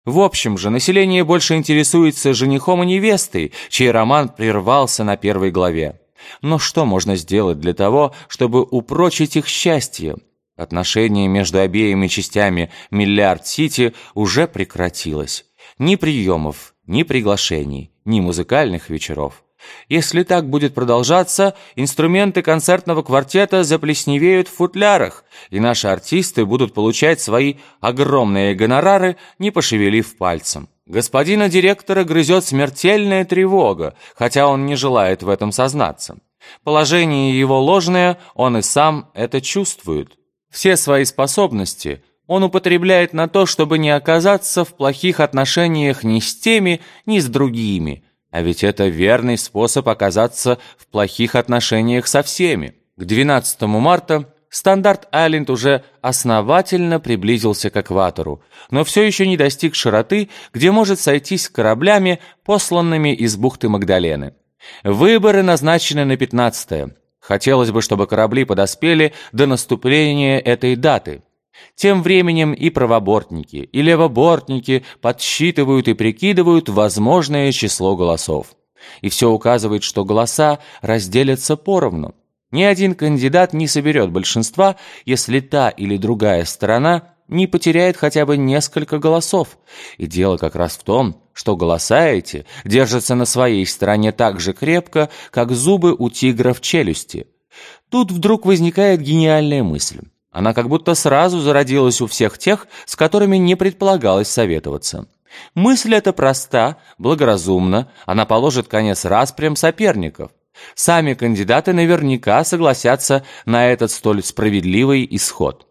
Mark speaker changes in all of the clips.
Speaker 1: В общем же, население больше интересуется женихом и невестой, чей роман прервался на первой главе. Но что можно сделать для того, чтобы упрочить их счастье? Отношение между обеими частями Миллиард-Сити уже прекратилось. Ни приемов, ни приглашений, ни музыкальных вечеров. Если так будет продолжаться, инструменты концертного квартета заплесневеют в футлярах, и наши артисты будут получать свои огромные гонорары, не пошевелив пальцем. Господина директора грызет смертельная тревога, хотя он не желает в этом сознаться. Положение его ложное, он и сам это чувствует. Все свои способности он употребляет на то, чтобы не оказаться в плохих отношениях ни с теми, ни с другими. А ведь это верный способ оказаться в плохих отношениях со всеми. К 12 марта Стандарт-Айленд уже основательно приблизился к экватору, но все еще не достиг широты, где может сойтись с кораблями, посланными из бухты Магдалены. Выборы назначены на 15-е. Хотелось бы, чтобы корабли подоспели до наступления этой даты. Тем временем и правобортники, и левобортники подсчитывают и прикидывают возможное число голосов. И все указывает, что голоса разделятся поровну. Ни один кандидат не соберет большинства, если та или другая сторона не потеряет хотя бы несколько голосов. И дело как раз в том, что голоса эти держатся на своей стороне так же крепко, как зубы у тигра в челюсти. Тут вдруг возникает гениальная мысль. Она как будто сразу зародилась у всех тех, с которыми не предполагалось советоваться. Мысль эта проста, благоразумна, она положит конец распрям соперников. Сами кандидаты наверняка согласятся на этот столь справедливый исход.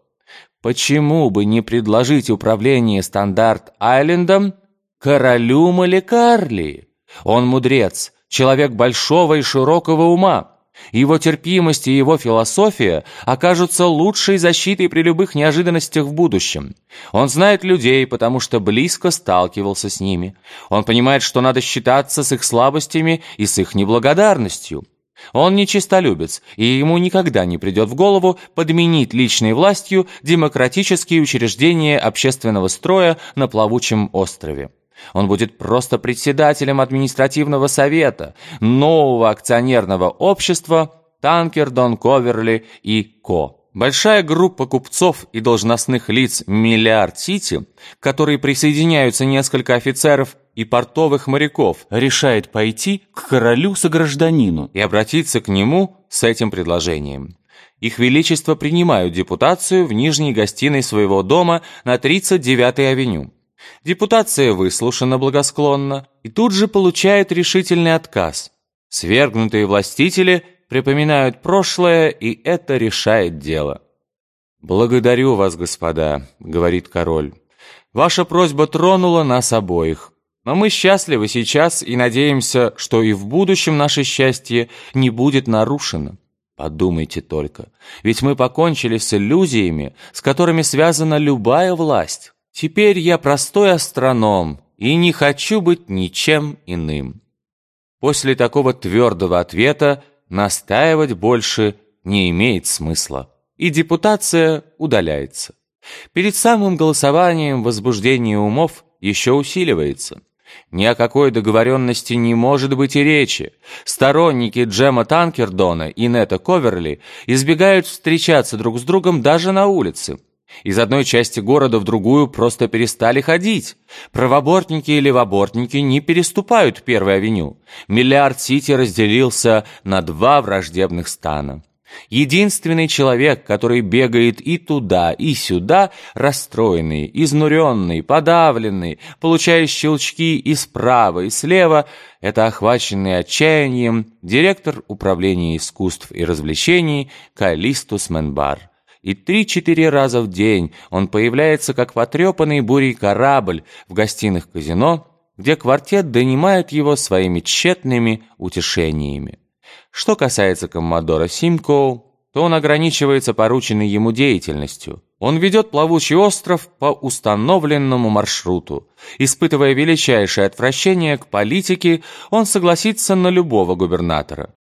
Speaker 1: Почему бы не предложить управление Стандарт-Айлендом королю Маликарли? Он мудрец, человек большого и широкого ума. Его терпимость и его философия окажутся лучшей защитой при любых неожиданностях в будущем. Он знает людей, потому что близко сталкивался с ними. Он понимает, что надо считаться с их слабостями и с их неблагодарностью. Он не честолюбец, и ему никогда не придет в голову подменить личной властью демократические учреждения общественного строя на плавучем острове. Он будет просто председателем административного совета нового акционерного общества «Танкердон, Коверли и Ко». Большая группа купцов и должностных лиц Миллиард-Сити, к которой присоединяются несколько офицеров и портовых моряков, решает пойти к королю-согражданину и обратиться к нему с этим предложением. Их Величество принимают депутацию в нижней гостиной своего дома на 39-й авеню. Депутация выслушана благосклонно и тут же получает решительный отказ. Свергнутые властители припоминают прошлое, и это решает дело. «Благодарю вас, господа», — говорит король. «Ваша просьба тронула нас обоих. Но мы счастливы сейчас и надеемся, что и в будущем наше счастье не будет нарушено. Подумайте только, ведь мы покончили с иллюзиями, с которыми связана любая власть. Теперь я простой астроном и не хочу быть ничем иным». После такого твердого ответа настаивать больше не имеет смысла, и депутация удаляется. Перед самым голосованием возбуждение умов еще усиливается. Ни о какой договоренности не может быть и речи. Сторонники Джема Танкердона и Нета Коверли избегают встречаться друг с другом даже на улице. Из одной части города в другую просто перестали ходить. Правобортники и левобортники не переступают Первую авеню. Миллиард-Сити разделился на два враждебных стана. Единственный человек, который бегает и туда, и сюда, расстроенный, изнуренный, подавленный, получая щелчки и справа, и слева, это охваченный отчаянием директор управления искусств и развлечений Калистус Менбар. И 3-4 раза в день он появляется, как потрепанный бурей корабль в гостиных казино, где квартет донимает его своими тщетными утешениями. Что касается коммодора Симкоу, то он ограничивается порученной ему деятельностью. Он ведет плавучий остров по установленному маршруту. Испытывая величайшее отвращение к политике, он согласится на любого губернатора.